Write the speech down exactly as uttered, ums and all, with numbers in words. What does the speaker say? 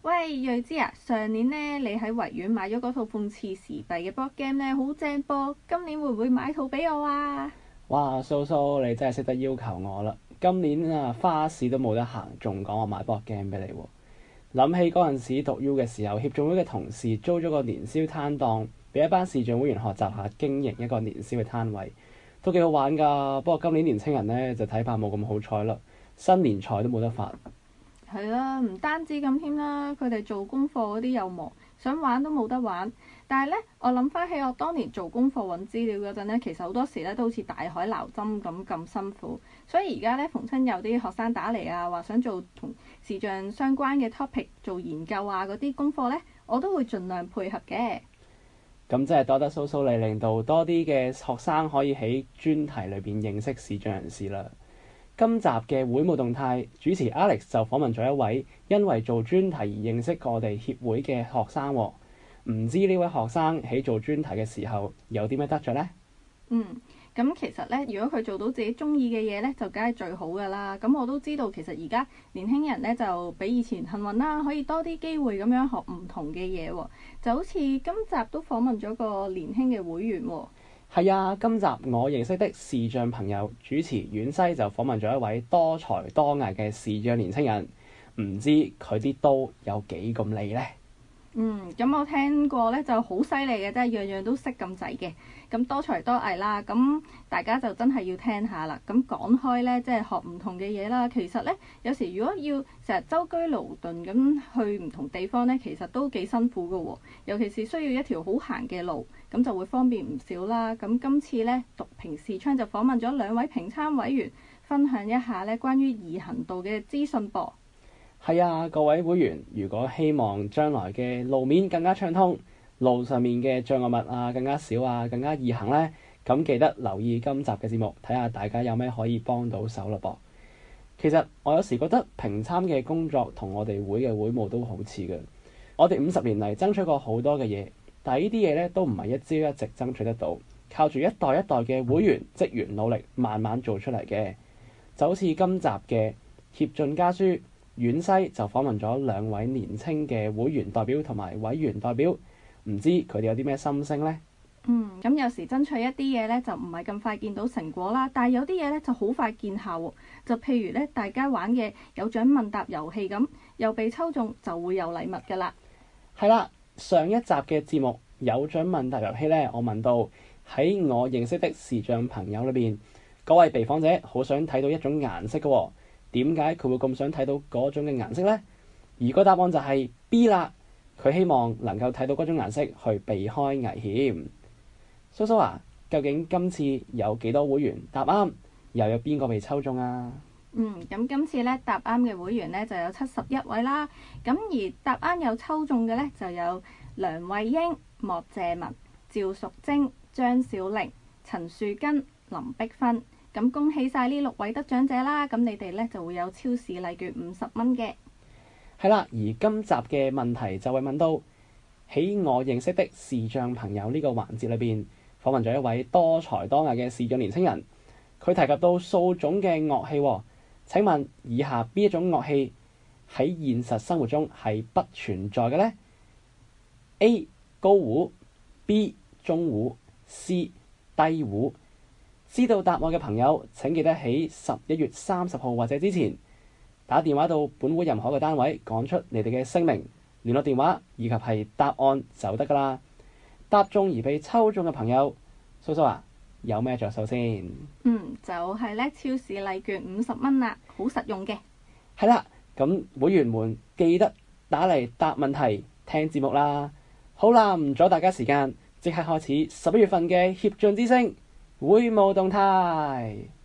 喂，睿之啊，上年呢，你喺維園買咗嗰套諷刺時弊嘅 board game 呢，好正噃，今年會唔會買套俾我啊？ 哇，蘇蘇你真係識得要求我啦！今年啊花市都冇得行，仲講我買 board game 俾你喎。諗起嗰陣時讀 U 嘅時候，協進會嘅同事租咗個年宵攤檔，俾一班視障會員學習下經營一個年宵嘅攤位，都幾好玩㗎。不過今年年青人呢，就睇怕冇咁好彩啦，新年賽都冇得發。 係啦，唔單止咁添啦，佢哋做功課嗰啲又忙，想玩都冇得玩。但係呢，我諗翻起我當年做功課揾資料嗰陣呢，其實好多時呢都好似大海撈針咁咁辛苦。所以而家呢，逢親有啲學生打嚟啊，話想做同視像相關嘅 topic 做研究啊，嗰啲功課呢，我都會盡量配合嘅。 咁真係多得蘇蘇你，令到多啲嘅學生可以喺專題裏邊認識視障人士啦。今集嘅會務動態主持 Alex 就訪問咗一位因為做專題而認識我哋協會嘅學生喎，唔知呢位學生喺做專題嘅時候有啲咩得着呢？ 嗯，咁其實呢，如果佢做到自己中意嘅嘢呢，就梗係最好㗎啦。咁我都知道，其實而家年輕人呢，就比以前幸運啦，可以多啲機會咁樣學唔同嘅嘢喎。就好似今集都訪問咗個年輕嘅會員喎。 係啊，今集我認識的視障朋友主持遠西就訪問咗一位多才多藝嘅視障年青人，唔知佢啲刀有幾咁利呢？ 嗯，咁我聽過咧就好犀利嘅，真係樣樣都識咁滯嘅。咁多才多藝啦，咁大家就真係要聽下啦。咁講開咧，即係學唔同嘅嘢啦。其實咧，有時如果要成日舟車勞頓咁去唔同地方咧，其實都幾辛苦㗎喎。尤其是需要一條好行嘅路，咁就會方便唔少啦。咁今次咧，讀評視窗就訪問咗兩位評參委員，分享一下咧關於易行度嘅資訊噃。 係啊，各位會員，如果希望將來嘅路面更加暢通，路上面嘅障礙物啊更加少啊，更加易行呢，咁記得留意今集嘅節目，睇下大家有咩可以幫到手嘞噃。其實我有時覺得評參嘅工作同我哋會嘅會務都好似嘅。我哋五十年嚟爭取過好多嘅嘢，但係呢啲嘢咧都唔係一朝一夕爭取得到，靠住一代一代嘅會員職員努力慢慢做出嚟嘅。就好似今集嘅協進家書。遠西就訪問咗兩位年青嘅會員代表同埋委員代表，唔知佢哋有啲咩心聲呢？ 嗯，咁有時爭取一啲嘢咧，就唔係咁快見到成果啦。但係有啲嘢咧就好快見效喎。就譬如咧，大家玩嘅有獎問答遊戲咁，又被抽中就會有禮物㗎啦。 係啦，上一集嘅節目有獎問答遊戲咧，我問到喺我認識的視障朋友裏邊，嗰位被訪者好想睇到一種顏色嘅喎。點解佢會咁想睇到嗰種嘅顏色呢？而個答案就係 B 啦，佢希望能夠睇到嗰種顏色去避開危險。蘇蘇啊，究竟今次有幾多會員答啱，又有邊個被抽中啊？ 嗯，咁今次咧答啱嘅會員咧就有七十一位啦。咁而答啱有抽中嘅咧就有梁慧英、莫謝文、趙淑貞、張小玲、陳樹根、林碧芬。咁恭喜晒呢六位得獎者啦！咁你哋咧就會有超市禮券五十蚊嘅。 係啦，而今集嘅問題就會問到喺我認識的視障朋友呢個環節裏邊，訪問咗一位多才多藝嘅視障年輕人。佢提及到數種嘅樂器喎，請問以下邊一種樂器喺現實生活中係不存在嘅呢？ A. 高胡 B. 中胡 C. 低胡。知道答案嘅朋友請記得喺十一月三十號或者之前打電話到本會任何嘅單位，講出你哋嘅姓名、聯絡電話以及係答案就得㗎啦。答中而被抽中嘅朋友，蘇蘇啊，有咩着數先？ 嗯，就係咧超市禮券五十蚊啦，好實用嘅。 係啦，咁會員們記得打嚟答問題、聽節目啦。好啦，唔阻大家時間，即刻開始十一月份嘅協進之聲會務動態。